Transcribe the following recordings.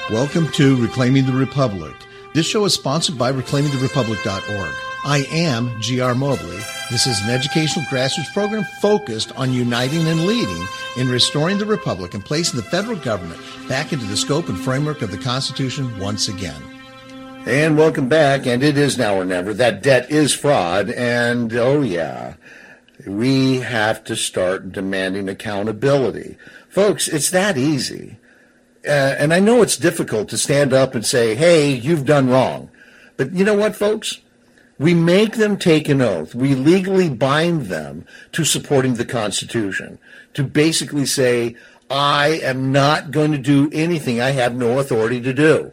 Welcome to Reclaiming the Republic. This show is sponsored by reclaimingtherepublic.org. I am G.R. Mobley. This is an educational grassroots program focused on uniting and leading in restoring the Republic and placing the federal government back into the scope and framework of the Constitution once again. And welcome back, and it is now or never. That debt is fraud, and oh yeah, we have to start demanding accountability. Folks, it's that easy. And I know it's difficult to stand up and say, hey, you've done wrong. But you know what, folks? We make them take an oath. We legally bind them to supporting the Constitution, to basically say, I am not going to do anything I have no authority to do.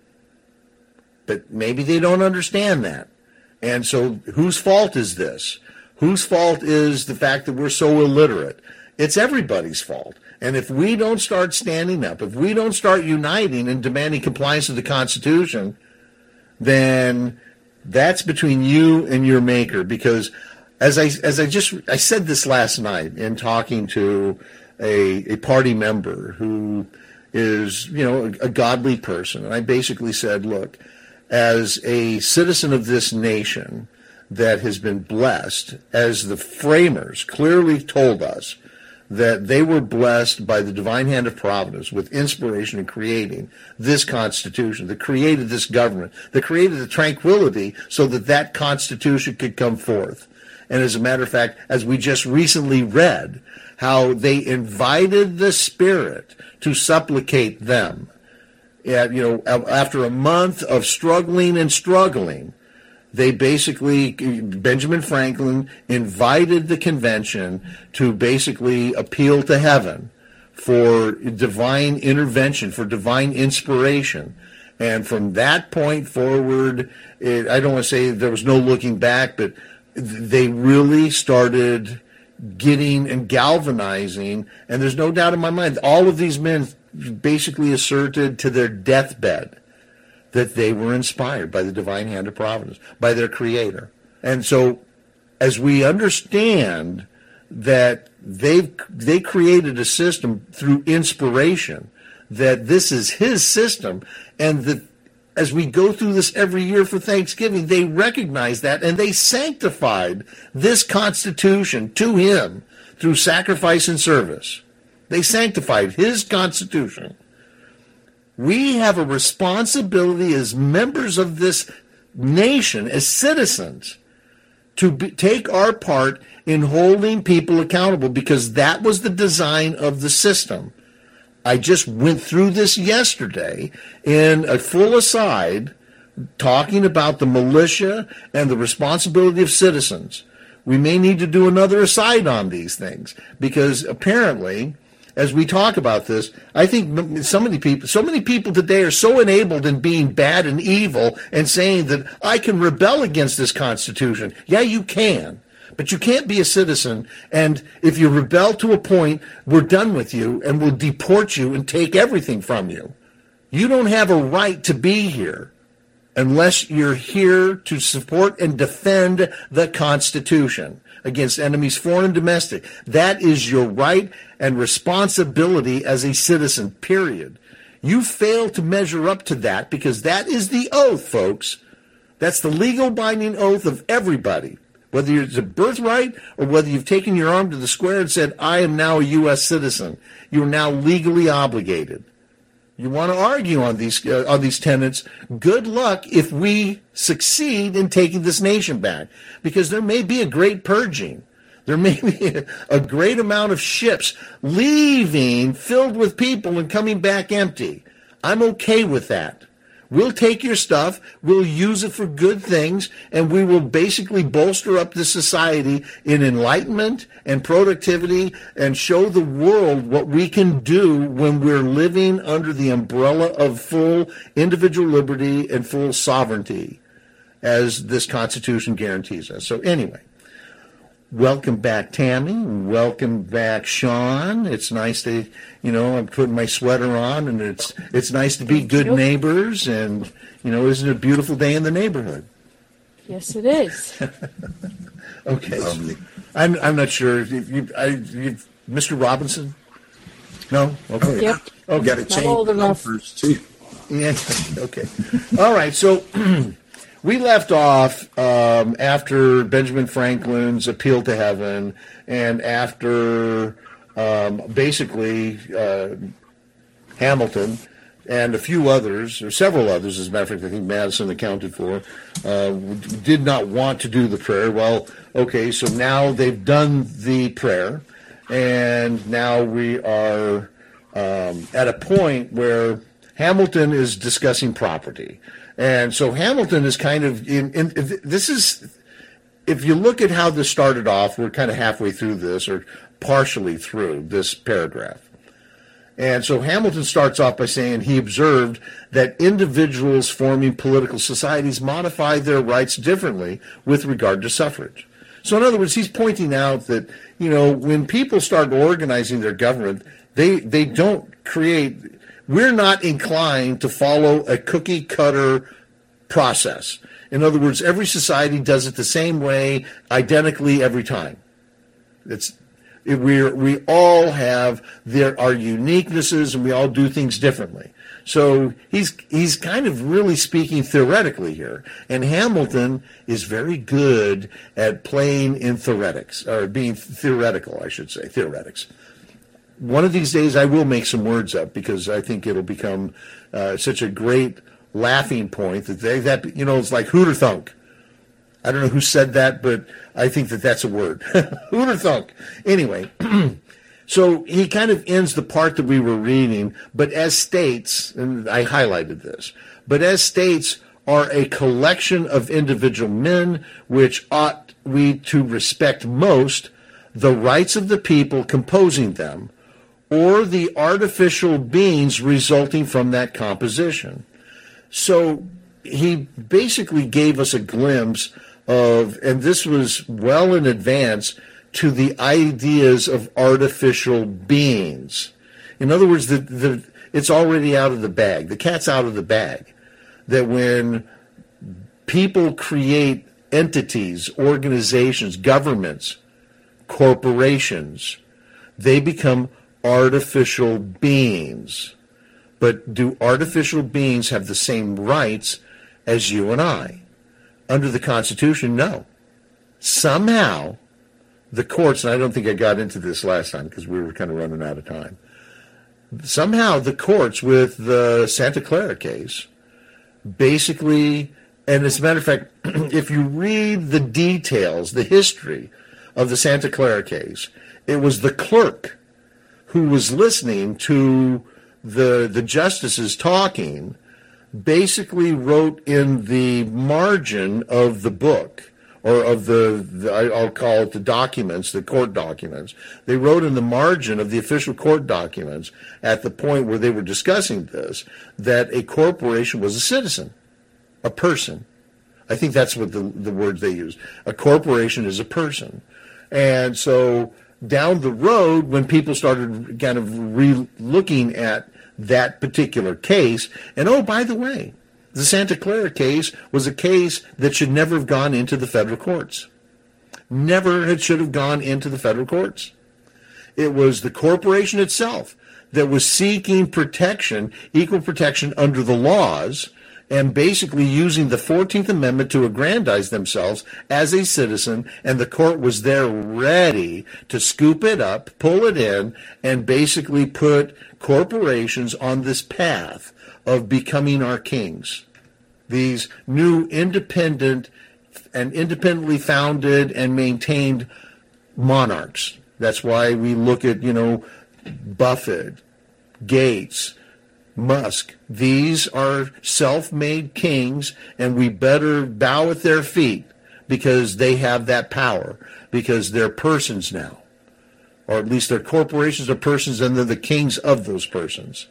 But maybe they don't understand that. And so whose fault is this? Whose fault is the fact that we're so illiterate? It's everybody's fault. And if we don't start standing up, if we don't start uniting and demanding compliance with the Constitution, then that's between you and your maker. Because as I said this last night in talking to a party member who is, a godly person, and I basically said, look, as a citizen of this nation that has been blessed, as the framers clearly told us, that they were blessed by the divine hand of providence with inspiration in creating this Constitution, that created this government, that created the tranquility so that that Constitution could come forth. And as a matter of fact, as we just recently read, how they invited the Spirit to supplicate them. After a month of struggling, they basically, Benjamin Franklin invited the convention to basically appeal to heaven for divine intervention, for divine inspiration. And from that point forward, I don't want to say there was no looking back, but they really started getting and galvanizing. And there's no doubt in my mind, all of these men basically asserted to their deathbed that they were inspired by the divine hand of providence, by their Creator. And so as we understand that they created a system through inspiration, that this is His system, and that as we go through this every year for Thanksgiving, they recognize that, and they sanctified this Constitution to Him through sacrifice and service. They sanctified His Constitution. We have a responsibility as members of this nation, as citizens, to take our part in holding people accountable, because that was the design of the system. I just went through this yesterday in a full aside, talking about the militia and the responsibility of citizens. We may need to do another aside on these things, because apparently, as we talk about this, I think so many people today are so enabled in being bad and evil and saying that I can rebel against this Constitution. Yeah, you can, but you can't be a citizen. And if you rebel to a point, we're done with you and we'll deport you and take everything from you. You don't have a right to be here unless you're here to support and defend the Constitution against enemies foreign and domestic. That is your right and responsibility as a citizen, period. You fail to measure up to that, because that is the oath, folks. That's the legal binding oath of everybody, whether it's a birthright or whether you've taken your arm to the square and said, I am now a U.S. citizen. You are now legally obligated. You want to argue on these tenets, good luck if we succeed in taking this nation back, because there may be a great purging. There may be a great amount of ships leaving filled with people and coming back empty. I'm okay with that. We'll take your stuff, we'll use it for good things, and we will basically bolster up the society in enlightenment and productivity and show the world what we can do when we're living under the umbrella of full individual liberty and full sovereignty, as this Constitution guarantees us. So anyway, welcome back, Tammy. Welcome back, Sean. It's nice to, I'm putting my sweater on, and it's nice to be good neighbors, and, isn't it a beautiful day in the neighborhood? Yes, it is. Okay. I'm not sure. If Mr. Robinson? No? Okay. Yep. Okay. Got to change the numbers, too. Yeah, okay. All right, so we left off after Benjamin Franklin's appeal to heaven and after basically Hamilton and a few others, or several others, as a matter of fact, I think Madison accounted for, did not want to do the prayer. Well, okay, so now they've done the prayer, and now we are at a point where Hamilton is discussing property. And so Hamilton is kind of, this is, if you look at how this started off, we're kind of halfway through this, or partially through this paragraph. And so Hamilton starts off by saying he observed that individuals forming political societies modify their rights differently with regard to suffrage. So in other words, he's pointing out that, when people start organizing their government, they don't create, we're not inclined to follow a cookie cutter process. In other words, every society does it the same way, identically every time. We all have our uniquenesses, and we all do things differently. So he's kind of really speaking theoretically here, and Hamilton is very good at playing in theoretics, or being theoretical, I should say, theoretics. One of these days I will make some words up because I think it'll become such a great laughing point that it's like hooter thunk. I don't know who said that, but I think that's a word. Hooter thunk. Anyway, so he kind of ends the part that we were reading, but as states, and I highlighted this, but as states are a collection of individual men which ought we to respect most, the rights of the people composing them, or the artificial beings resulting from that composition. So he basically gave us a glimpse of, and this was well in advance, to the ideas of artificial beings. In other words, it's already out of the bag. The cat's out of the bag. That when people create entities, organizations, governments, corporations, they become artificial beings. But do artificial beings have the same rights as you and I? Under the Constitution, no. Somehow, the courts, and I don't think I got into this last time because we were kind of running out of time, somehow the courts with the Santa Clara case basically, and as a matter of fact, if you read the details, the history of the Santa Clara case, it was the clerk who was listening to the justices talking, basically wrote in the margin of the book, or of I'll call it the documents, the court documents. They wrote in the margin of the official court documents at the point where they were discussing this, that a corporation was a citizen, a person. I think that's what the words they used. A corporation is a person. And so down the road, when people started kind of looking at that particular case, and oh, by the way, the Santa Clara case was a case that should never have gone into the federal courts. Never should have gone into the federal courts. It was the corporation itself that was seeking protection, equal protection under the laws, and basically using the 14th Amendment to aggrandize themselves as a citizen, and the court was there ready to scoop it up, pull it in, and basically put corporations on this path of becoming our kings. These new independent and independently founded and maintained monarchs. That's why we look at, Buffett, Gates, Musk. These are self-made kings, and we better bow at their feet because they have that power, because they're persons now. Or at least they're corporations or persons, and they're the kings of those persons.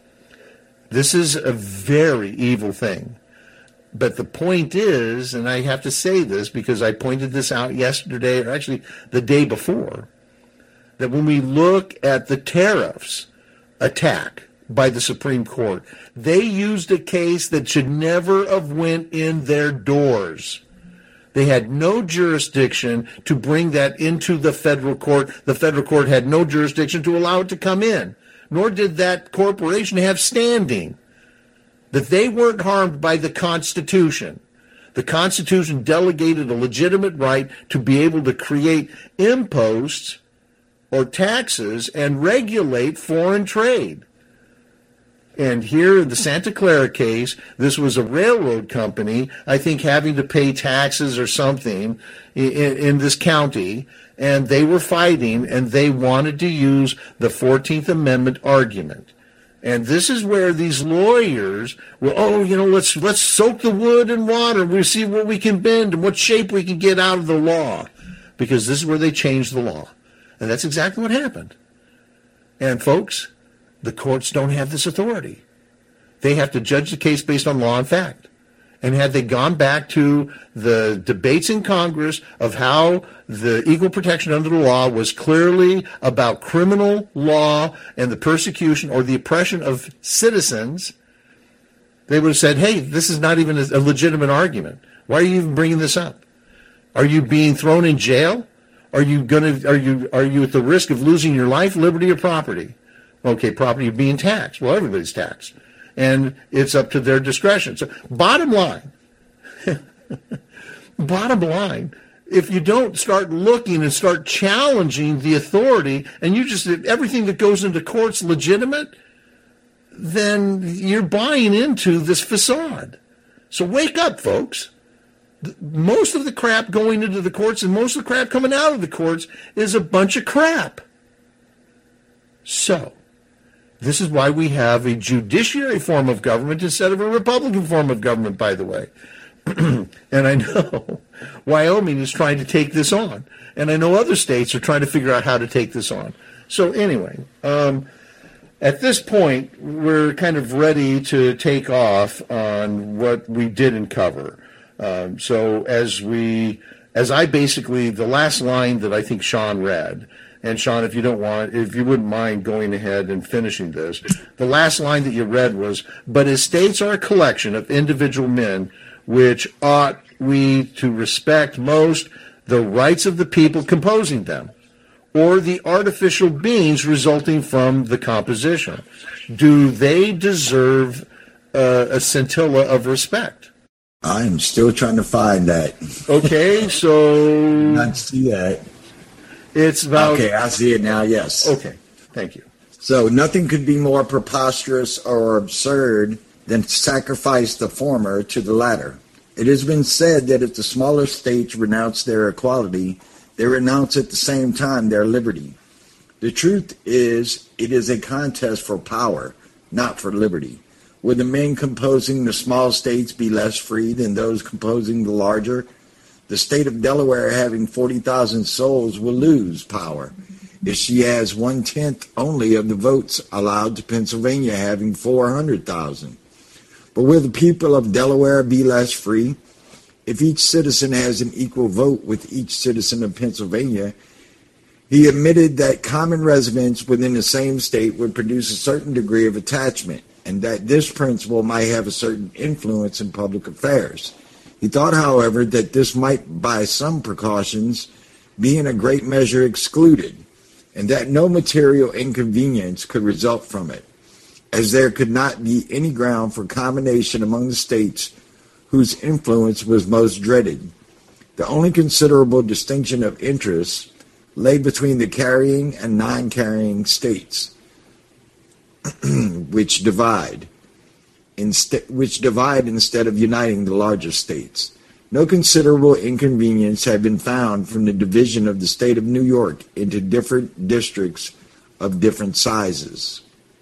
This is a very evil thing. But the point is, and I have to say this because I pointed this out yesterday, or actually the day before, that when we look at the tariffs attack by the Supreme Court, they used a case that should never have went in their doors. They had no jurisdiction to bring that into the federal court. The federal court had no jurisdiction to allow it to come in, nor did that corporation have standing that they weren't harmed by the Constitution. The Constitution delegated a legitimate right to be able to create imposts or taxes and regulate foreign trade. And here in the Santa Clara case, this was a railroad company, I think, having to pay taxes or something in this county, and they were fighting, and they wanted to use the 14th Amendment argument. And this is where these lawyers will, let's soak the wood in water. We'll see what we can bend and what shape we can get out of the law. Because this is where they changed the law. And that's exactly what happened. And folks, the courts don't have this authority. They have to judge the case based on law and fact. And had they gone back to the debates in Congress of how the equal protection under the law was clearly about criminal law and the persecution or the oppression of citizens, they would have said, hey, this is not even a legitimate argument. Why are you even bringing this up? Are you being thrown in jail? Are you at the risk of losing your life, liberty, or property? Okay, property, you're being taxed. Well, everybody's taxed. And it's up to their discretion. So bottom line, if you don't start looking and start challenging the authority, and you just, everything that goes into court's legitimate, then you're buying into this facade. So wake up, folks. Most of the crap going into the courts and most of the crap coming out of the courts is a bunch of crap. So this is why we have a judiciary form of government instead of a Republican form of government, by the way. And I know Wyoming is trying to take this on. And I know other states are trying to figure out how to take this on. So anyway, at this point, we're kind of ready to take off on what we didn't cover. So as I basically, the last line that I think Sean read, and Sean, if you wouldn't mind going ahead and finishing this, the last line that you read was, but estates are a collection of individual men, which ought we to respect most the rights of the people composing them, or the artificial beings resulting from the composition. Do they deserve a scintilla of respect? I'm still trying to find that. Okay, so... Not see that. It's about... Okay, I see it now, yes. Okay, thank you. So nothing could be more preposterous or absurd than to sacrifice the former to the latter. It has been said that if the smaller states renounce their equality, they renounce at the same time their liberty. The truth is, it is a contest for power, not for liberty. Would the men composing the small states be less free than those composing the larger? The state of Delaware, having 40,000 souls, will lose power if she has 1/10 only of the votes allowed to Pennsylvania, having 400,000. But will the people of Delaware be less free? If each citizen has an equal vote with each citizen of Pennsylvania, he admitted that common residence within the same state would produce a certain degree of attachment, and that this principle might have a certain influence in public affairs. He thought, however, that this might, by some precautions, be in a great measure excluded, and that no material inconvenience could result from it, as there could not be any ground for combination among the states whose influence was most dreaded. The only considerable distinction of interest lay between the carrying and non-carrying states, which divide instead of uniting the larger states. No considerable inconvenience had been found from the division of the state of New York into different districts of different sizes.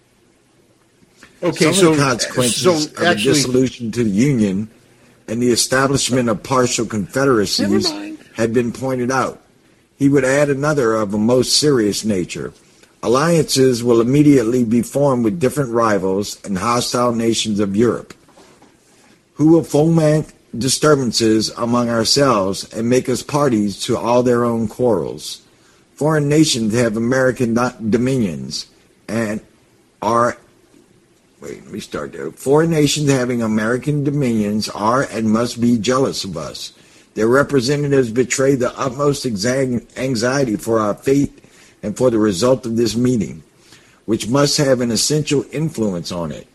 Okay, Some of the consequences of the dissolution to the Union and the establishment of partial confederacies had been pointed out. He would add another of a most serious nature. Alliances will immediately be formed with different rivals and hostile nations of Europe, who will foment disturbances among ourselves and make us parties to all their own quarrels. Foreign nations have American dominions and are... Foreign nations having American dominions are and must be jealous of us. Their representatives betray the utmost anxiety for our fate and for the result of this meeting, which must have an essential influence on it.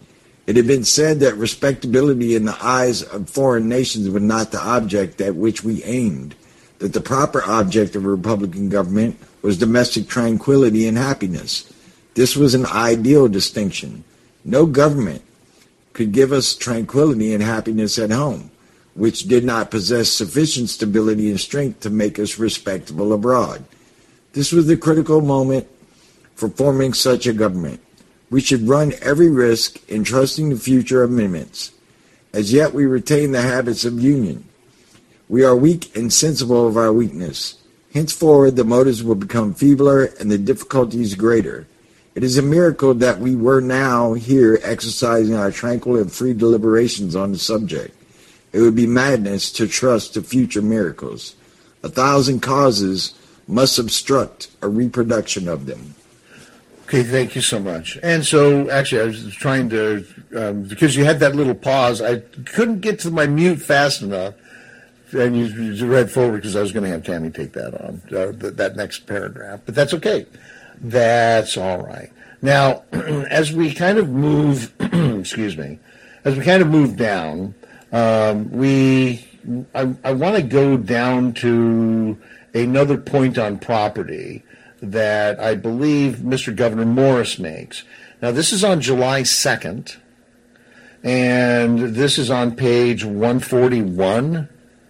It had been said that respectability in the eyes of foreign nations was not the object at which we aimed, that the proper object of a Republican government was domestic tranquility and happiness. This was an ideal distinction. No government could give us tranquility and happiness at home, which did not possess sufficient stability and strength to make us respectable abroad. This was the critical moment for forming such a government. We should run every risk in trusting the future amendments. As yet we retain the habits of union. We are weak and sensible of our weakness. Henceforward the motives will become feebler and the difficulties greater. It is a miracle that we were now here exercising our tranquil and free deliberations on the subject. It would be madness to trust to future miracles. 1,000 causes must obstruct a reproduction of them. Okay, thank you so much. And so, actually, I was trying to, because you had that little pause, I couldn't get to my mute fast enough, and you read forward because I was going to have Tammy take that on, that next paragraph. But that's okay. That's all right. Now, as we kind of move, excuse me, as we kind of move down, I want to go down to another point on property that I believe Mr. Governor Morris makes. Now, this is on July 2nd, and this is on page 141.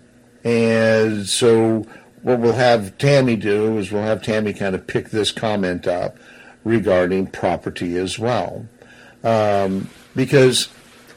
And so what we'll have Tammy do is we'll have Tammy kind of pick this comment up regarding property as well. Because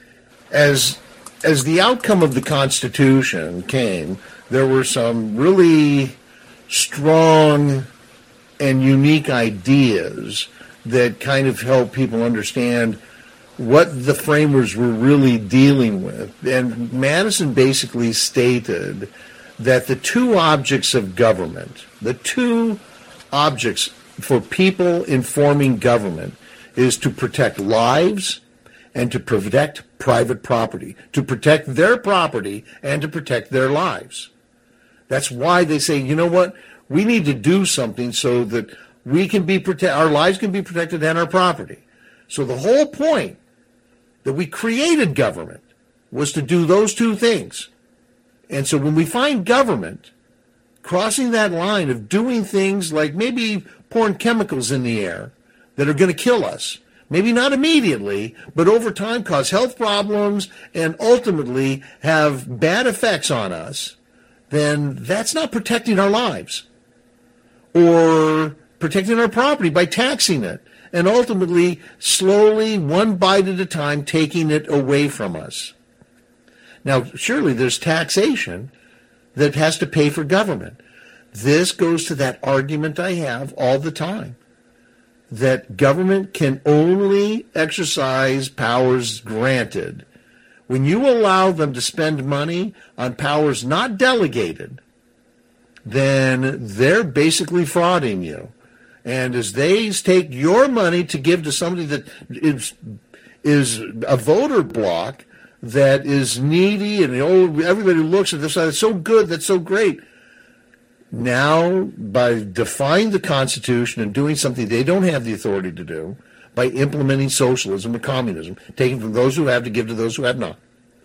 as the outcome of the Constitution came, there were some really strong and unique ideas that kind of help people understand what the framers were really dealing with. And Madison basically stated that the two objects of government, the two objects for people in forming government, is to protect lives and to protect private property, to protect their property and to protect their lives. That's why they say, you know what? We need to do something so that we can be our lives can be protected and our property. So the whole point that we created government was to do those two things. And so when we find government crossing that line of doing things like maybe pouring chemicals in the air that are going to kill us, maybe not immediately, but over time cause health problems and ultimately have bad effects on us, then that's not protecting our lives. Or protecting our property by taxing it, and ultimately, slowly, one bite at a time, taking it away from us. Now, surely there's taxation that has to pay for government. This goes to that argument I have all the time, that government can only exercise powers granted. When you allow them to spend money on powers not delegated, then they're basically frauding you. And as they take your money to give to somebody that is a voter bloc that is needy, and everybody looks at this side, that's so good, that's so great. Now, by defying the Constitution and doing something they don't have the authority to do, by implementing socialism or communism, taking from those who have to give to those who have not,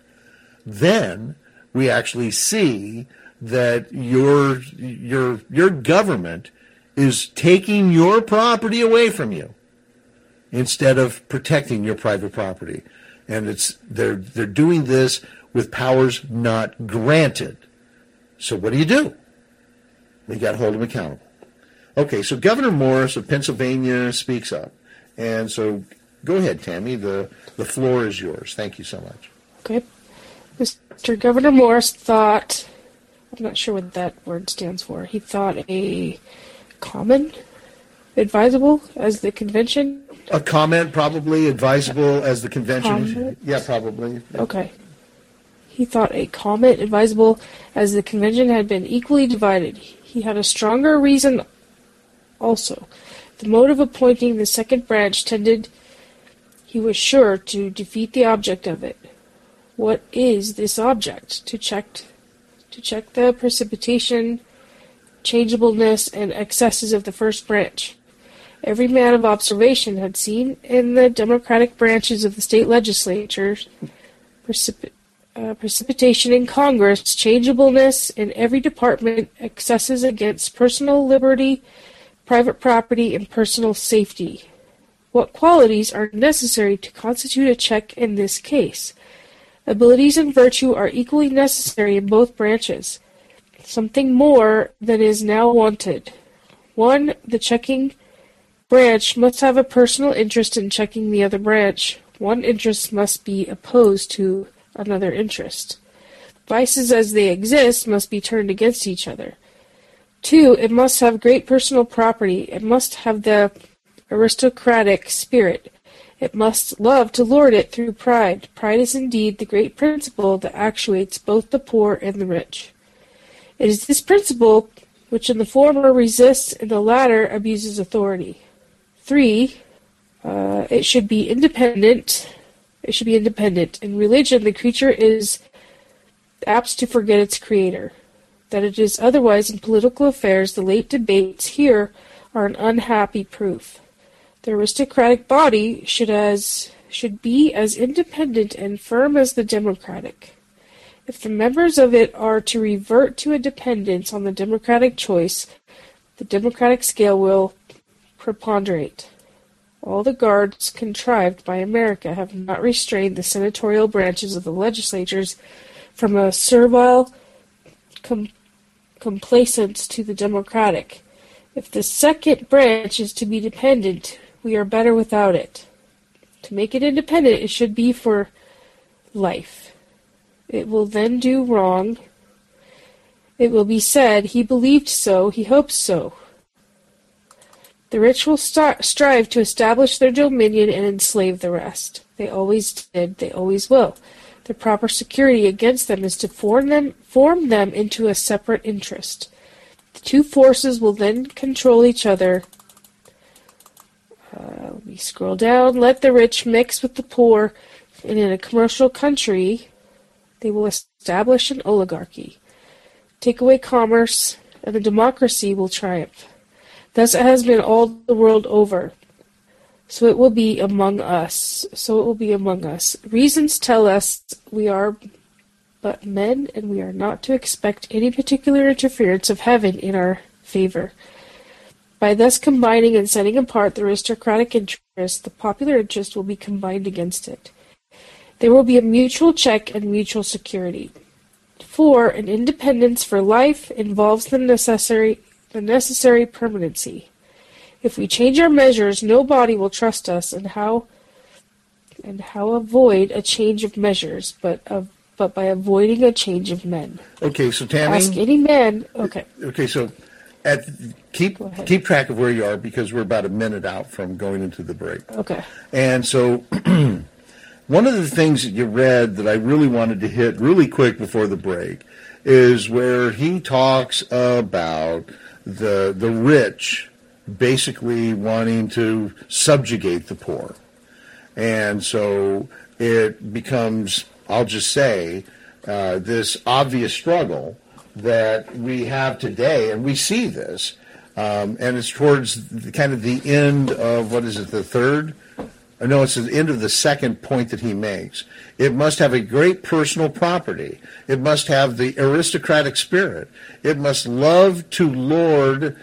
then we actually see that your government is taking your property away from you instead of protecting your private property. And they're doing this with powers not granted. So what do? We got to hold them accountable. Okay, so Governor Morris of Pennsylvania speaks up. And so go ahead, Tammy. The floor is yours. Thank you so much. Okay. Mr. Governor Morris thought, I'm not sure what that word stands for, he thought a comment advisable as the convention? A comment probably advisable as the convention. Comment? Yeah, probably. Okay. He thought a comment advisable as the convention had been equally divided. He had a stronger reason also. The mode of appointing the second branch tended, he was sure, to defeat the object of it. What is this object? To check the precipitation, changeableness, and excesses of the first branch, every man of observation had seen in the Democratic branches of the state legislatures precipitation in Congress, changeableness in every department, excesses against personal liberty, private property, and personal safety. What qualities are necessary to constitute a check in this case? Abilities and virtue are equally necessary in both branches. Something more than is now wanted. 1. The checking branch must have a personal interest in checking the other branch. One interest must be opposed to another interest. Vices as they exist must be turned against each other. 2. It must have great personal property. It must have the aristocratic spirit. It must love to lord it through pride. Pride is indeed the great principle that actuates both the poor and the rich. It is this principle which in the former resists, in the latter abuses authority. 3. It should be independent. In religion, the creature is apt to forget its creator. That it is otherwise in political affairs, the late debates here are an unhappy proof. The aristocratic body should be as independent and firm as the democratic. If the members of it are to revert to a dependence on the democratic choice, the democratic scale will preponderate. All the guards contrived by America have not restrained the senatorial branches of the legislatures from a servile complaisance to the democratic. If the second branch is to be dependent, we are better without it. To make it independent, it should be for life. It will then do wrong. It will be said, he believed so, he hoped so. The rich will strive to establish their dominion and enslave the rest. They always did, they always will. The proper security against them is to form them into a separate interest. The two forces will then control each other. Let me scroll down. Let the rich mix with the poor, and in a commercial country, they will establish an oligarchy. Take away commerce, and the democracy will triumph. Thus it has been all the world over. So it will be among us. Reasons tell us we are but men, and we are not to expect any particular interference of heaven in our favor. By thus combining and setting apart the aristocratic interest, the popular interest will be combined against it. There will be a mutual check and mutual security. 4. An independence for life involves the necessary permanency. If we change our measures, nobody will trust us, and how avoid a change of measures, but by avoiding a change of men. Okay, so Tammy, ask any man. Okay. Okay, so keep track of where you are, because we're about a minute out from going into the break. Okay. And so one of the things that you read that I really wanted to hit really quick before the break is where he talks about the rich basically wanting to subjugate the poor. And so it becomes, I'll just say, this obvious struggle that we have today, and we see this, and it's towards kind of the end of, it's the end of the second point that he makes. It must have a great personal property. It must have the aristocratic spirit. It must love to lord.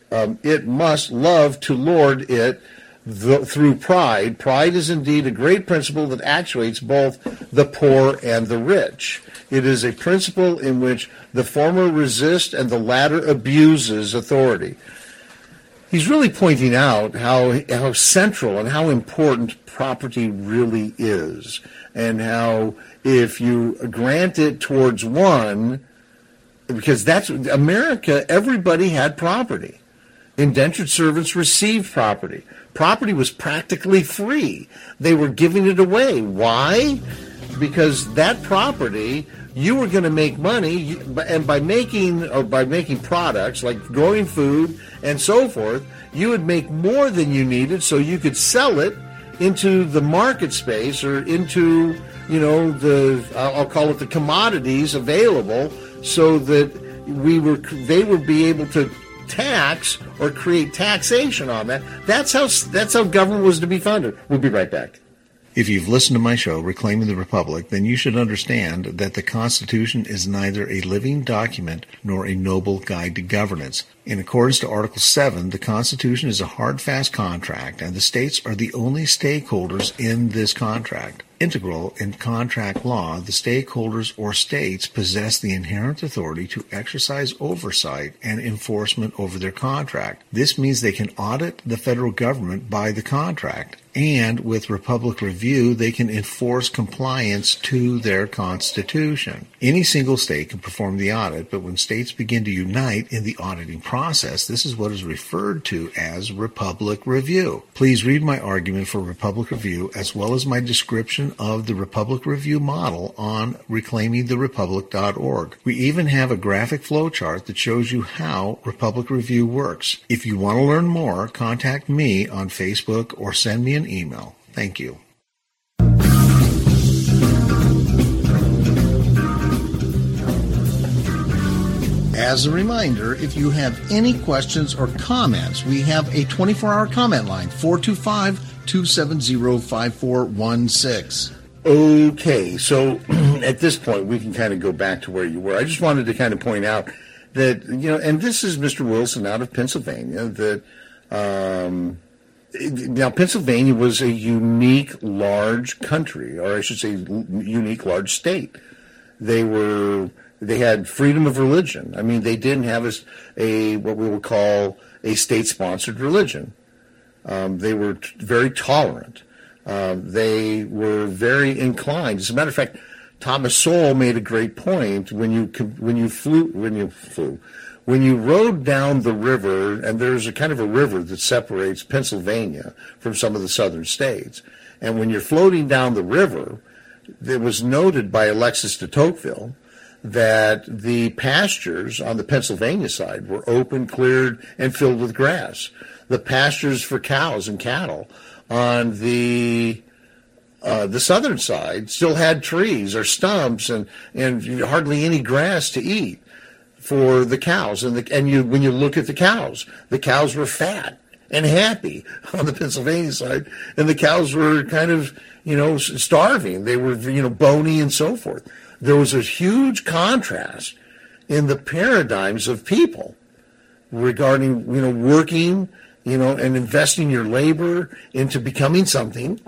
Through pride. Pride is indeed a great principle that actuates both the poor and the rich. It is a principle in which the former resists and the latter abuses authority. He's really pointing out how central and how important property really is, and how if you grant it towards one, because that's America, everybody had property. Indentured servants received property. Property was practically free. They were giving it away. Why? Because that property, you were going to make money, and by making products like growing food and so forth, you would make more than you needed, so you could sell it into the market space, or into, I'll call it the commodities available, so that they would be able to tax or create taxation on that. That's how government was to be funded. We'll be right back. If you've listened to my show, Reclaiming the Republic, then you should understand that the Constitution is neither a living document nor a noble guide to governance. In accordance to Article 7, the Constitution is a hard, fast contract, and the states are the only stakeholders in this contract. Integral in contract law, the stakeholders or states possess the inherent authority to exercise oversight and enforcement over their contract. This means they can audit the federal government by the contract, and with Republic Review, they can enforce compliance to their Constitution. Any single state can perform the audit, but when states begin to unite in the auditing process, this is what is referred to as Republic Review. Please read my argument for Republic Review as well as my description of the Republic Review model on reclaimingtherepublic.org. We even have a graphic flowchart that shows you how Republic Review works. If you want to learn more, contact me on Facebook or send me an email. Thank you. As a reminder, if you have any questions or comments, we have a 24-hour comment line, 425-270-5416. Okay, so at this point, we can kind of go back to where you were. I just wanted to kind of point out that, and this is Mr. Wilson out of Pennsylvania, that now Pennsylvania was a unique large country, or I should say unique large state. They had freedom of religion. I mean, they didn't have a what we would call a state-sponsored religion. They were very tolerant. They were very inclined. As a matter of fact, Thomas Sowell made a great point when you rode down the river, and there's a kind of a river that separates Pennsylvania from some of the southern states. And when you're floating down the river, it was noted by Alexis de Tocqueville that the pastures on the Pennsylvania side were open, cleared, and filled with grass. The pastures for cows and cattle on the southern side still had trees or stumps and hardly any grass to eat for the cows. When you look at the cows were fat and happy on the Pennsylvania side, and the cows were kind of, starving. They were, bony and so forth. There was a huge contrast in the paradigms of people regarding, working, and investing your labor into becoming something,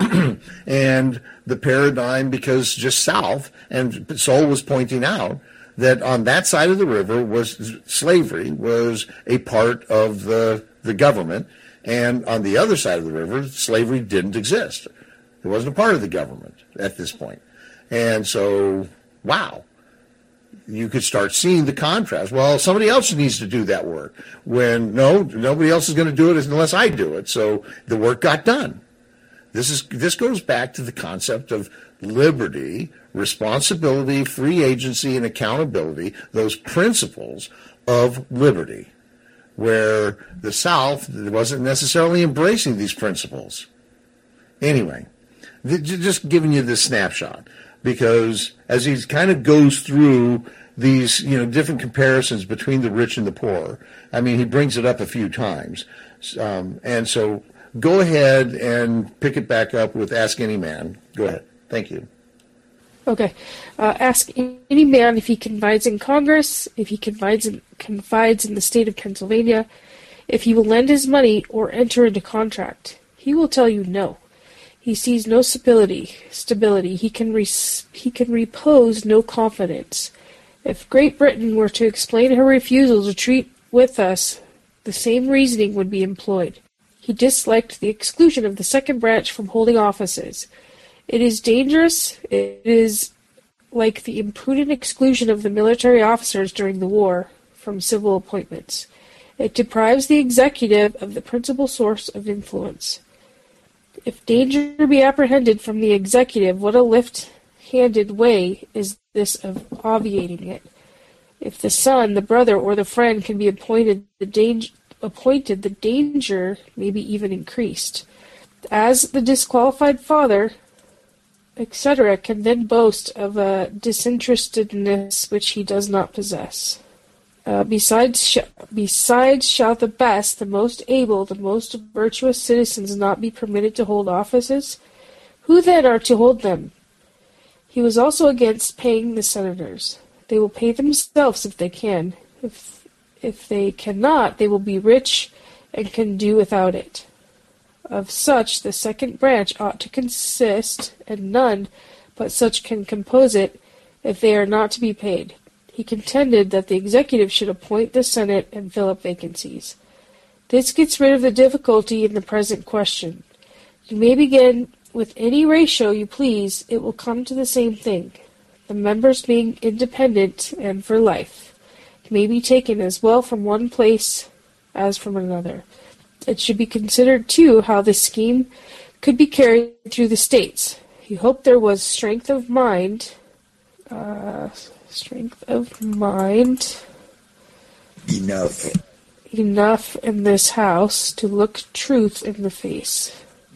and the paradigm, because just south, and Sowell was pointing out that on that side of the river was slavery was a part of the government, and on the other side of the river, slavery didn't exist. It wasn't a part of the government at this point. And so, wow, you could start seeing the contrast. Well, somebody else needs to do that work. When, no, nobody else is going to do it unless I do it. So the work got done. This goes back to the concept of liberty, responsibility, free agency, and accountability, those principles of liberty, where the South wasn't necessarily embracing these principles. Anyway, just giving you this snapshot, because as he kind of goes through these, different comparisons between the rich and the poor, I mean, he brings it up a few times. And so go ahead and pick it back up with Ask Any Man. Go ahead. Thank you. Okay. Ask any man if he confides in Congress, if he confides in the state of Pennsylvania, if he will lend his money or enter into contract. He will tell you no. He sees no stability. He can repose no confidence. If Great Britain were to explain her refusal to treat with us, the same reasoning would be employed. He disliked the exclusion of the second branch from holding offices. It is dangerous. It is like the imprudent exclusion of the military officers during the war from civil appointments. It deprives the executive of the principal source of influence. If danger be apprehended from the executive, what a lift-handed way is this of obviating it? If the son, the brother, or the friend can be appointed, the danger may be even increased. As the disqualified father, etc., can then boast of a disinterestedness which he does not possess. Besides shall the best, the most able, the most virtuous citizens not be permitted to hold offices? Who then are to hold them? He was also against paying the senators. They will pay themselves if they can. If they cannot, they will be rich and can do without it. Of such the second branch ought to consist, and none but such can compose it, if they are not to be paid. He contended that the executive should appoint the Senate and fill up vacancies. This gets rid of the difficulty in the present question. You may begin with any ratio you please, it will come to the same thing. The members being independent and for life, may be taken as well from one place as from another. It should be considered, too, how this scheme could be carried through the states. He hoped there was strength of mind enough in this house to look truth in the face.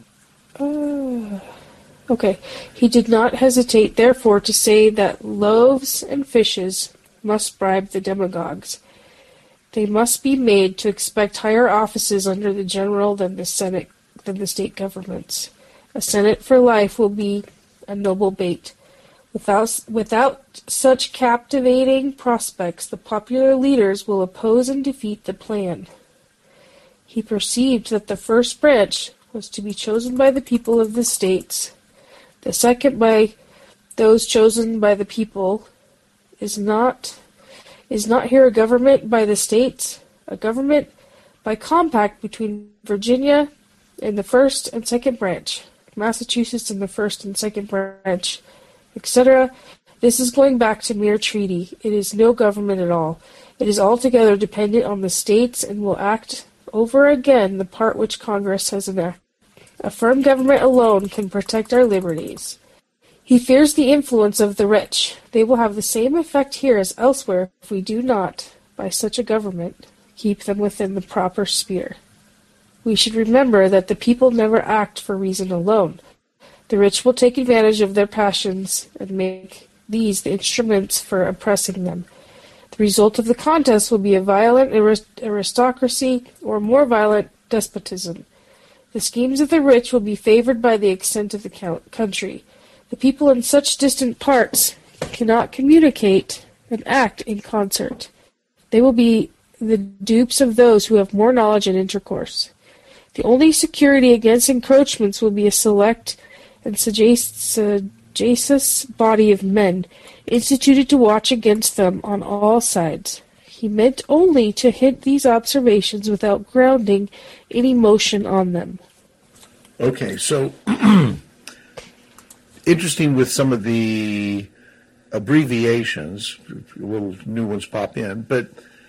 Okay. He did not hesitate, therefore, to say that loaves and fishes must bribe the demagogues. They must be made to expect higher offices under the general than the Senate, than the state governments. A Senate for life will be a noble bait. Without such captivating prospects, the popular leaders will oppose and defeat the plan. He perceived that the first branch was to be chosen by the people of the states, the second by those chosen by the people. Is not here a government by the states, a government by compact between Virginia in the first and second branch, Massachusetts in the first and second branch, etc. This is going back to mere treaty. It is no government at all. It is altogether dependent on the states and will act over again the part which Congress has enacted. A firm government alone can protect our liberties. He fears the influence of the rich. They will have the same effect here as elsewhere if we do not, by such a government, keep them within the proper sphere. We should remember that the people never act for reason alone. The rich will take advantage of their passions and make these the instruments for oppressing them. The result of the contest will be a violent aristocracy or more violent despotism. The schemes of the rich will be favored by the extent of the country. The people in such distant parts cannot communicate and act in concert. They will be the dupes of those who have more knowledge and intercourse. The only security against encroachments will be a select and sagacious body of men, instituted to watch against them on all sides. He meant only to hint these observations without grounding any motion on them. Okay, so interesting with some of the abbreviations, little new ones pop in, but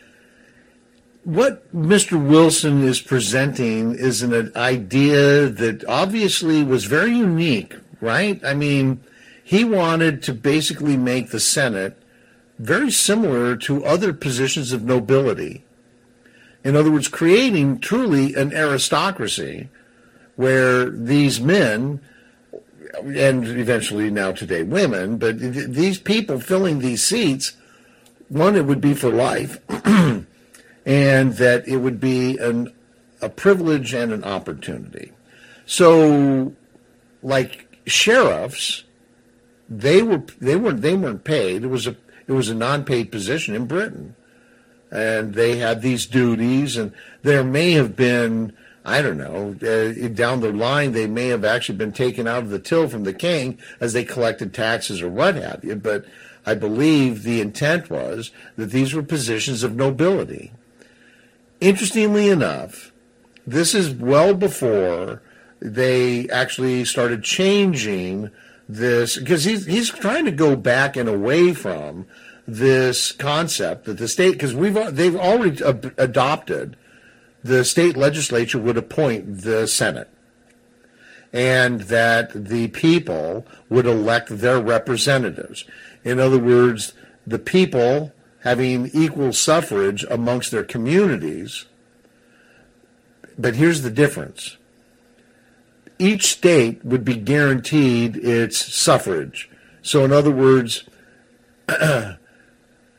what Mr. Wilson is presenting is an idea that obviously was very unique, right? I mean, he wanted to basically make the Senate very similar to other positions of nobility. In other words, creating truly an aristocracy where these men, and eventually now today women, but these people filling these seats, one, it would be for life, and that it would be a privilege and an opportunity. So, like sheriffs, they weren't paid. It was a non-paid position in Britain, and they had these duties. And there may have been, I don't know, down the line they may have actually been taken out of the till from the king as they collected taxes or what have you. But I believe the intent was that these were positions of nobility. Interestingly enough, this is well before they actually started changing this, because he's trying to go back and away from this concept that the state, because they've already adopted the state legislature would appoint the Senate, and that the people would elect their representatives. In other words, the people having equal suffrage amongst their communities. But here's the difference. Each state would be guaranteed its suffrage. So in other words,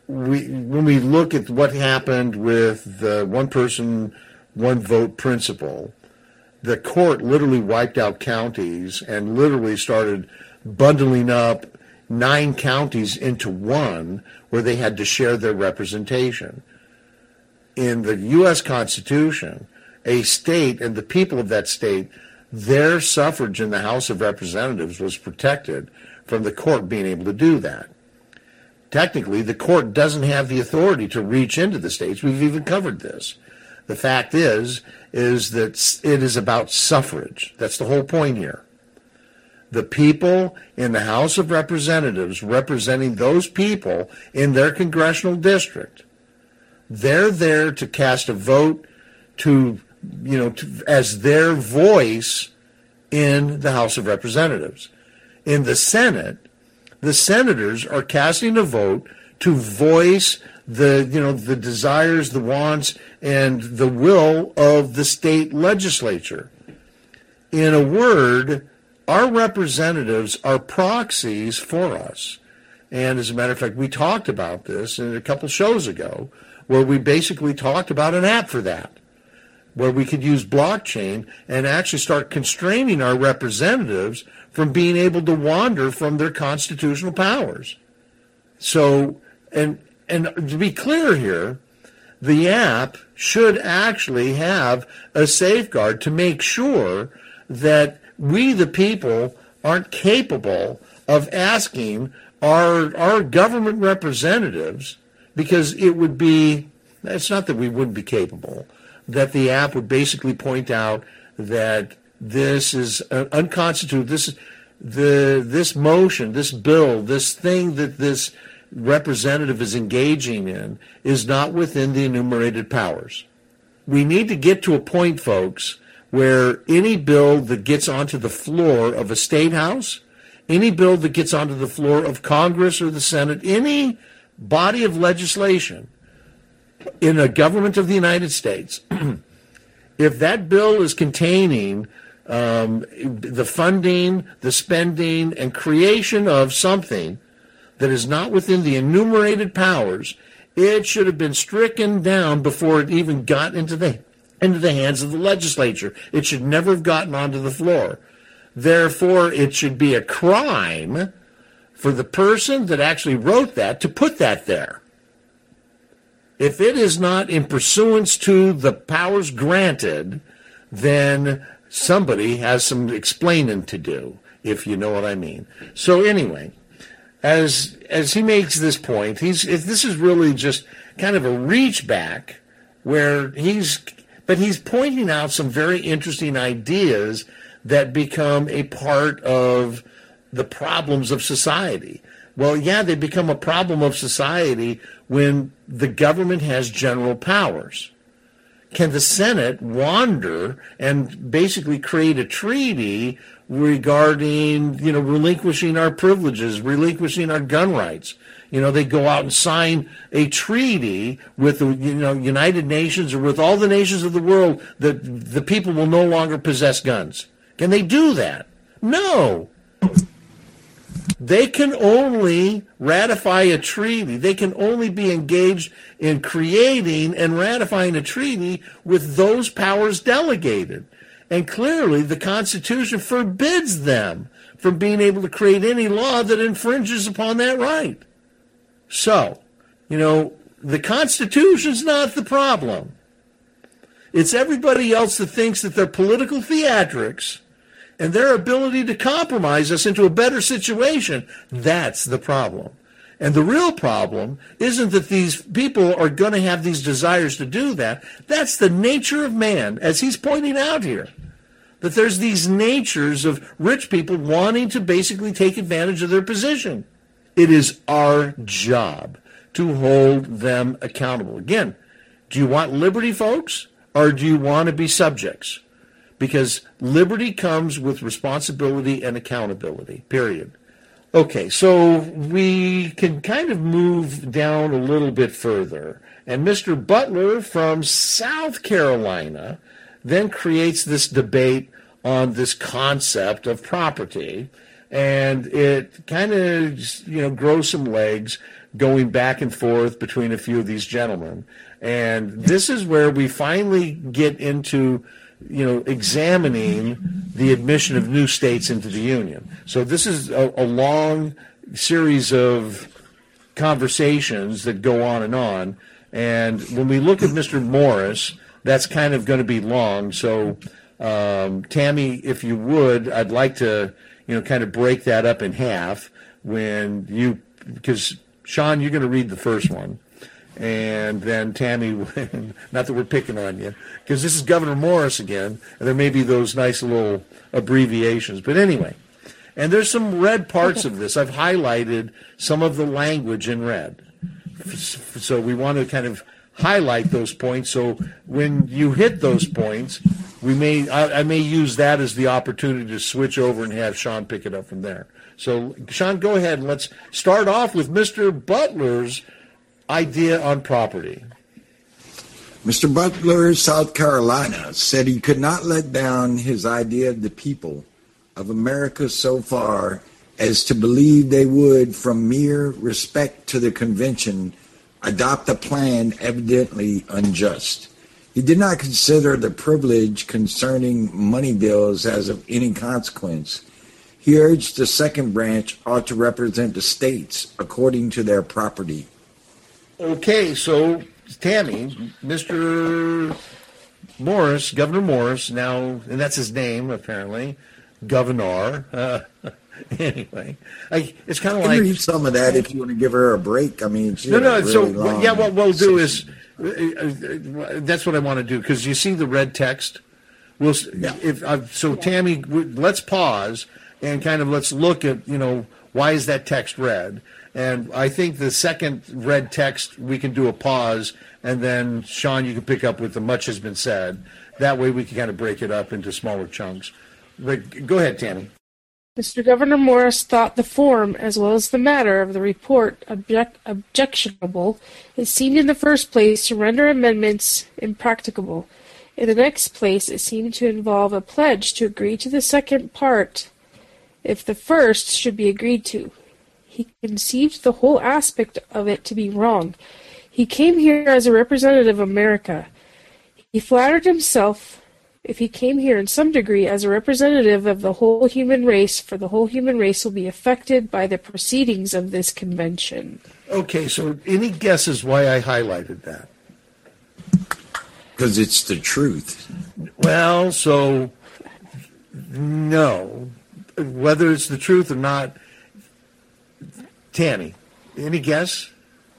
when we look at what happened with the one person, one vote principle, the court literally wiped out counties and literally started bundling up 9 counties into one where they had to share their representation. In the U.S. Constitution, a state and the people of that state, their suffrage in the House of Representatives was protected from the court being able to do that. Technically, the court doesn't have the authority to reach into the states. We've even covered this. The fact is that it is about suffrage. That's the whole point here. The people in the House of Representatives representing those people in their congressional district, they're there to cast a vote as their voice in the House of Representatives. In the Senate, the senators are casting a vote to voice the desires, the wants, and the will of the state legislature. In a word, our representatives are proxies for us. And as a matter of fact, we talked about this in a couple shows ago, where we basically talked about an app for that, where we could use blockchain and actually start constraining our representatives from being able to wander from their constitutional powers. So, and to be clear here, the app should actually have a safeguard to make sure that we, the people, aren't capable of asking our government representatives, because it would be, it's not that we wouldn't be capable, that the app would basically point out that this is unconstitutional, this motion, this bill, this thing that this representative is engaging in is not within the enumerated powers. We need to get to a point, folks, where any bill that gets onto the floor of a state house, any bill that gets onto the floor of Congress or the Senate, any body of legislation in a government of the United States, if that bill is containing the funding, the spending, and creation of something that is not within the enumerated powers, it should have been stricken down before it even got into the hands of the legislature. It should never have gotten onto the floor. Therefore, it should be a crime for the person that actually wrote that to put that there. If it is not in pursuance to the powers granted, then somebody has some explaining to do, if you know what I mean. So anyway, as he makes this point, this is really just kind of a reach back where he's pointing out some very interesting ideas that become a part of the problems of society. Well, yeah, they become a problem of society when the government has general powers. Can the Senate wander and basically create a treaty regarding, relinquishing our privileges, relinquishing our gun rights? They go out and sign a treaty with the United Nations or with all the nations of the world that the people will no longer possess guns. Can they do that? No. They can only ratify a treaty. They can only be engaged in creating and ratifying a treaty with those powers delegated. And clearly, the Constitution forbids them from being able to create any law that infringes upon that right. So, the Constitution's not the problem. It's everybody else that thinks that their political theatrics and their ability to compromise us into a better situation, that's the problem. And the real problem isn't that these people are going to have these desires to do that. That's the nature of man, as he's pointing out here. That there's these natures of rich people wanting to basically take advantage of their position. It is our job to hold them accountable. Again, do you want liberty, folks, or do you want to be subjects? Because liberty comes with responsibility and accountability, period. Okay, so we can kind of move down a little bit further. And Mr. Butler from South Carolina then creates this debate on this concept of property. And it kind of, grows some legs going back and forth between a few of these gentlemen. And this is where we finally get into, examining the admission of new states into the Union. So this is a long series of conversations that go on. And when we look at Mr. Morris, that's kind of going to be long. So, Tammy, if you would, I'd like to, kind of break that up in half because Sean, you're going to read the first one. And then Tammy, not that we're picking on you, because this is Governor Morris again, and there may be those nice little abbreviations. But anyway, and there's some red parts of this. I've highlighted some of the language in red. So we want to kind of highlight those points. So when you hit those points, I may use that as the opportunity to switch over and have Sean pick it up from there. So, Sean, go ahead and let's start off with Mr. Butler's idea on property. Mr. Butler, South Carolina, said he could not let down his idea of the people of America so far as to believe they would, from mere respect to the convention, adopt a plan evidently unjust. He did not consider the privilege concerning money bills as of any consequence. He urged the second branch ought to represent the states according to their property. Okay, so Tammy, Mr. Morris, Governor Morris, now, and that's his name apparently, Governor. Anyway, it's kind of like read some of that if you want to give her a break. I mean, no. Really so yeah, what we'll do is that's what I want to do, because you see the red text. Tammy, let's pause and kind of let's look at why is that text red. And I think the second red text, we can do a pause, and then, Sean, you can pick up with the much has been said. That way we can kind of break it up into smaller chunks. But go ahead, Tammy. Mr. Governor Morris thought the form, as well as the matter, of the report objectionable. It seemed in the first place to render amendments impracticable. In the next place, it seemed to involve a pledge to agree to the second part if the first should be agreed to. He conceived the whole aspect of it to be wrong. He came here as a representative of America. He flattered himself, if he came here in some degree as a representative of the whole human race, for the whole human race will be affected by the proceedings of this convention. Okay, so any guesses why I highlighted that? Because it's the truth. Well, so no. Whether it's the truth or not, Tammy, any guess?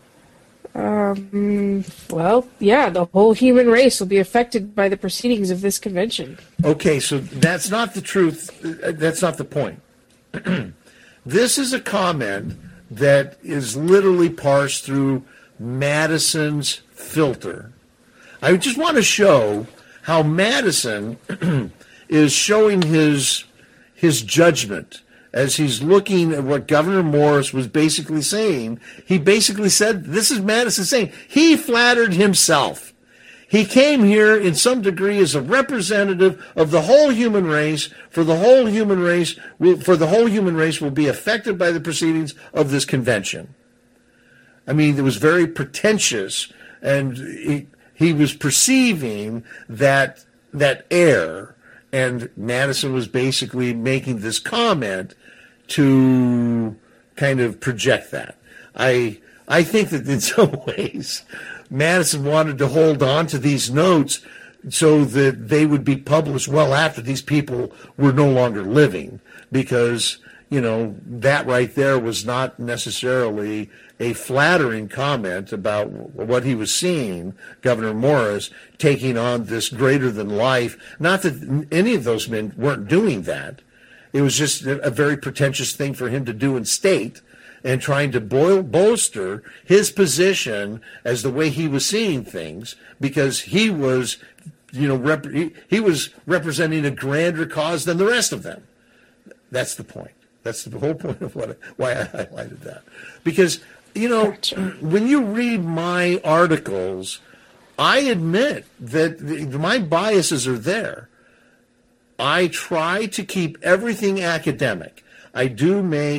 Well, yeah, the whole human race will be affected by the proceedings of this convention. Okay, so that's not the truth. That's not the point. This is a comment that is literally parsed through Madison's filter. I just want to show how Madison is showing his judgment as he's looking at what Governor Morris was basically saying. He basically said, this is Madison saying, he flattered himself. He came here in some degree as a representative of the whole human race, for the whole human race will be affected by the proceedings of this convention. I mean, it was very pretentious, and he was perceiving that air. And Madison was basically making this comment to kind of project that. I think that in some ways Madison wanted to hold on to these notes so that they would be published well after these people were no longer living, because, that right there was not necessarily a flattering comment about what he was seeing, Governor Morris, taking on this greater than life. Not that any of those men weren't doing that. It was just a very pretentious thing for him to do in state, and trying to bolster his position as the way he was seeing things, because he was, he was representing a grander cause than the rest of them. That's the point. That's the whole point of why I highlighted that. Because, when you read my articles, I admit that my biases are there. I try to keep everything academic. I do make,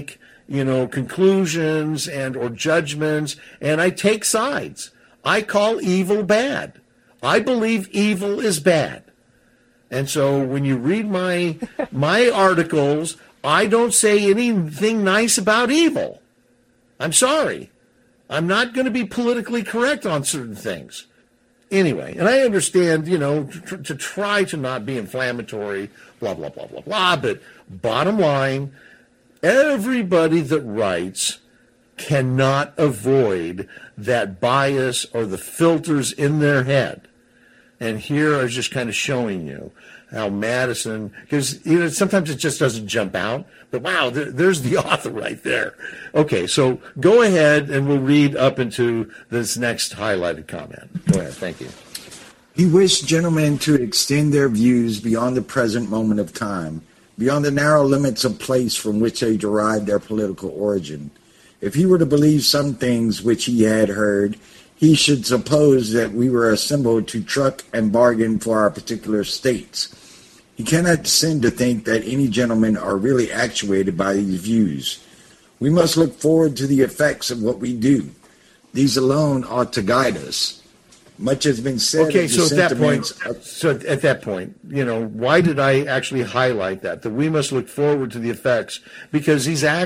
conclusions and or judgments, and I take sides. I call evil bad. I believe evil is bad. And so when you read my articles, I don't say anything nice about evil. I'm sorry. I'm not going to be politically correct on certain things. Anyway, and I understand, to try to not be inflammatory, blah, blah, blah, blah, blah. But bottom line, everybody that writes cannot avoid that bias or the filters in their head. And here I was just kind of showing you how Madison, because sometimes it just doesn't jump out, but wow, there's the author right there. Okay, so go ahead and we'll read up into this next highlighted comment. Go ahead, thank you. He wished gentlemen to extend their views beyond the present moment of time, beyond the narrow limits of place from which they derived their political origin. If he were to believe some things which he had heard, he should suppose that we were assembled to truck and bargain for our particular states. He cannot descend to think that any gentlemen are really actuated by these views. We must look forward to the effects of what we do. These alone ought to guide us. Much has been said. Okay, so at that point, why did I actually highlight that we must look forward to the effects? Because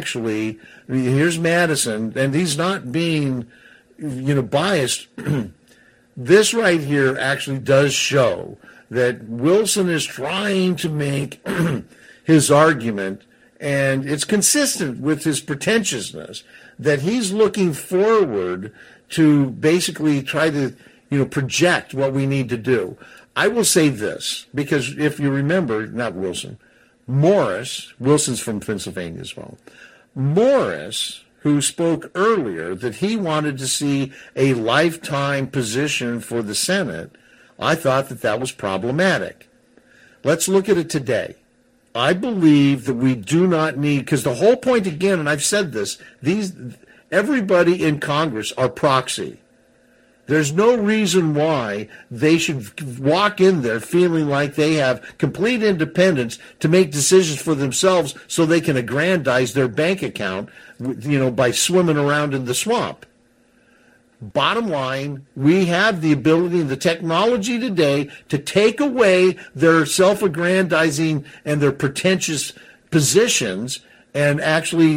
here's Madison, and he's not being biased. This right here actually does show that Wilson is trying to make his argument, and it's consistent with his pretentiousness, that he's looking forward to basically try to, project what we need to do. I will say this, because if you remember, not Wilson, Wilson's from Pennsylvania as well. Morris, who spoke earlier that he wanted to see a lifetime position for the Senate, I thought that was problematic. Let's look at it today. I believe that we do not need, because the whole point again, and I've said this, everybody in Congress are proxy. There's no reason why they should walk in there feeling like they have complete independence to make decisions for themselves so they can aggrandize their bank account, by swimming around in the swamp. Bottom line, we have the ability and the technology today to take away their self-aggrandizing and their pretentious positions and actually,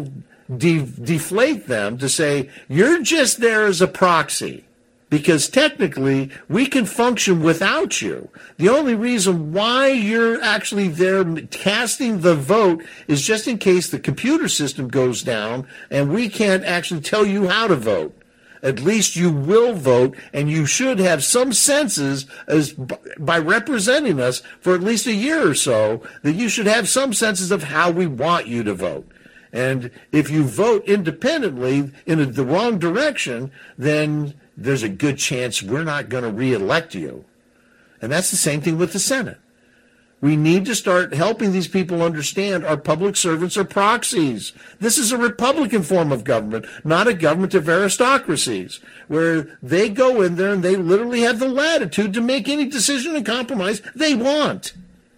deflate them to say, you're just there as a proxy. Because technically, we can function without you. The only reason why you're actually there casting the vote is just in case the computer system goes down and we can't actually tell you how to vote. At least you will vote, and you should have some senses by representing us for at least a year or so, that you should have some senses of how we want you to vote. And if you vote independently in the wrong direction, then there's a good chance we're not going to reelect you. And that's the same thing with the Senate. We need to start helping these people understand our public servants are proxies. This is a Republican form of government, not a government of aristocracies, where they go in there and they literally have the latitude to make any decision and compromise they want.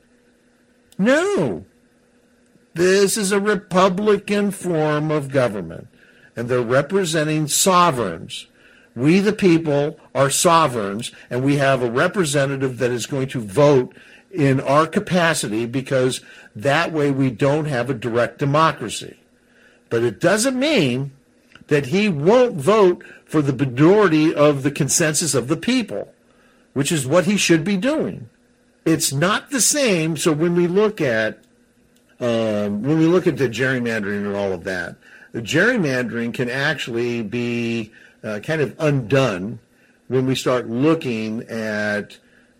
No. This is a Republican form of government, and they're representing sovereigns. We, the people, are sovereigns, and we have a representative that is going to vote in our capacity, because that way we don't have a direct democracy. But it doesn't mean that he won't vote for the majority of the consensus of the people, which is what he should be doing. It's not the same. So when we look at the gerrymandering and all of that, the gerrymandering can actually be kind of undone when we start looking at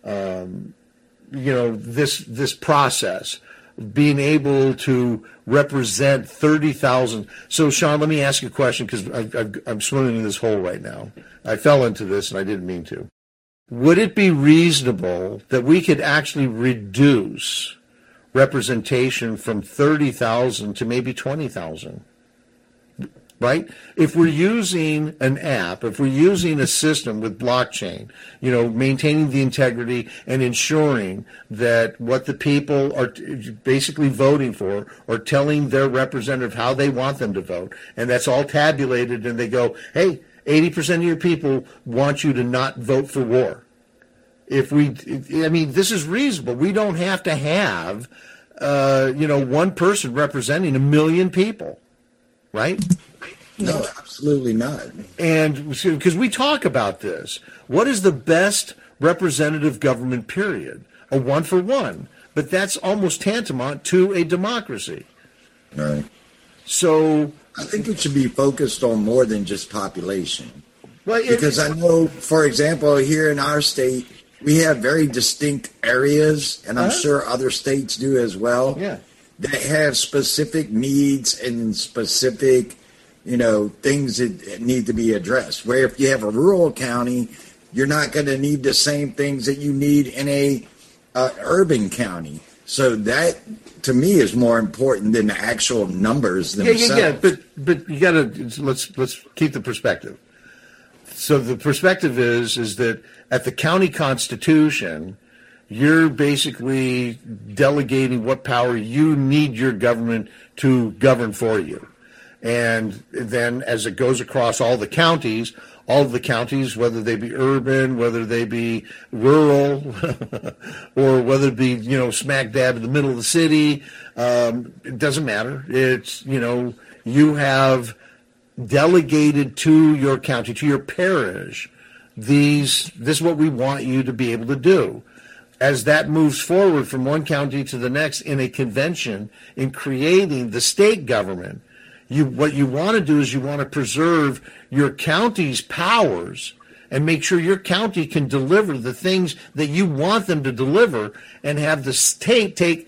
this process, being able to represent 30,000. So, Sean, let me ask you a question, because I'm swimming in this hole right now. I fell into this and I didn't mean to. Would it be reasonable that we could actually reduce representation from 30,000 to maybe 20,000? right? If we're using an app, if we're using a system with blockchain, maintaining the integrity and ensuring that what the people are basically voting for or telling their representative how they want them to vote, and that's all tabulated, and they go, hey, 80% of your people want you to not vote for war. This is reasonable. We don't have to have, one person representing 1 million people, right? No, absolutely not. And because we talk about this, what is the best representative government period? A 1-for-1. But that's almost tantamount to a democracy. Right. So I think it should be focused on more than just population. Well, because I know, for example, here in our state, we have very distinct areas, and I'm sure other states do as well, that have specific needs and specific things that need to be addressed. Where if you have a rural county, you're not going to need the same things that you need in a urban county. So that, to me, is more important than the actual numbers themselves. Yeah. But you got to let's keep the perspective. So the perspective is that at the county constitution, you're basically delegating what power you need your government to govern for you. And then as it goes across all of the counties, whether they be urban, whether they be rural, or whether it be, smack dab in the middle of the city, it doesn't matter. It's, you have delegated to your county, to your parish, this is what we want you to be able to do. As that moves forward from one county to the next in a convention, in creating the state government, what you want to do is you want to preserve your county's powers and make sure your county can deliver the things that you want them to deliver, and have the state take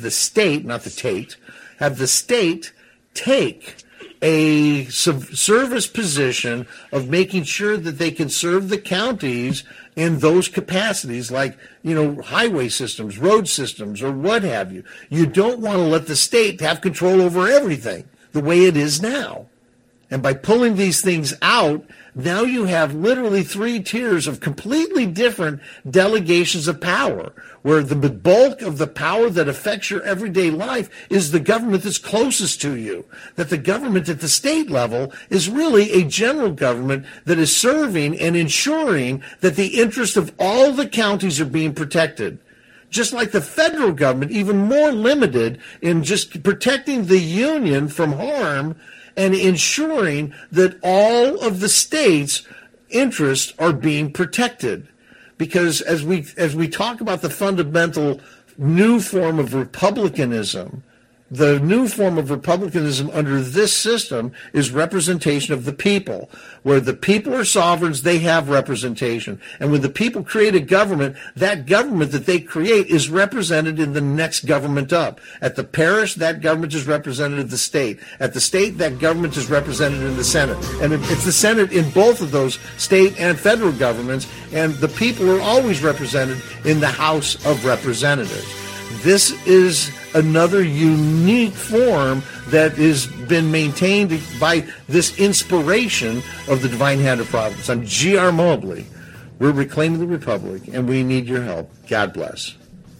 a service position of making sure that they can serve the counties in those capacities, like, highway systems, road systems, or what have you. You don't want to let the state have control over everything the way it is now. And by pulling these things out, now you have literally 3 tiers of completely different delegations of power, where the bulk of the power that affects your everyday life is the government that's closest to you. That the government at the state level is really a general government that is serving and ensuring that the interests of all the counties are being protected. Just like the federal government, even more limited in just protecting the union from harm and ensuring that all of the states' interests are being protected. Because as we talk about the fundamental new form of republicanism, the new form of republicanism under this system is representation of the people. Where the people are sovereigns, they have representation. And when the people create a government, that government that they create is represented in the next government up. At the parish, that government is represented at the state. At the state, that government is represented in the Senate. And it's the Senate in both of those state and federal governments, and the people are always represented in the House of Representatives. This is another unique form that has been maintained by this inspiration of the divine hand of providence. I'm G.R. Mobley. We're reclaiming the Republic, and we need your help. God bless.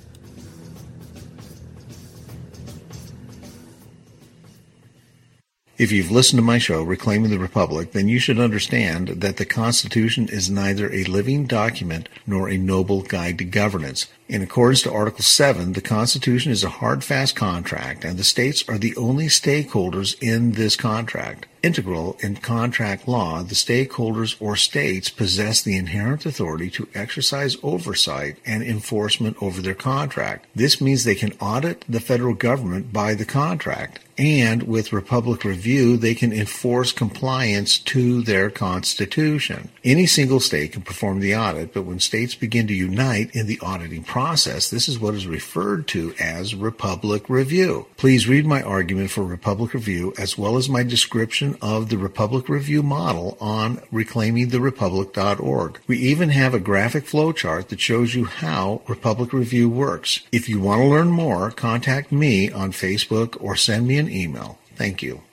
If you've listened to my show, Reclaiming the Republic, then you should understand that the Constitution is neither a living document nor a noble guide to governance. In accordance to Article 7, the Constitution is a hard, fast contract, and the states are the only stakeholders in this contract. Integral in contract law, the stakeholders or states possess the inherent authority to exercise oversight and enforcement over their contract. This means they can audit the federal government by the contract, and with Republic Review, they can enforce compliance to their Constitution. Any single state can perform the audit, but when states begin to unite in the auditing process, this is what is referred to as Republic Review. Please read my argument for Republic Review as well as my description of the Republic Review model on reclaimingtherepublic.org. We even have a graphic flowchart that shows you how Republic Review works. If you want to learn more, contact me on Facebook or send me an email. Thank you.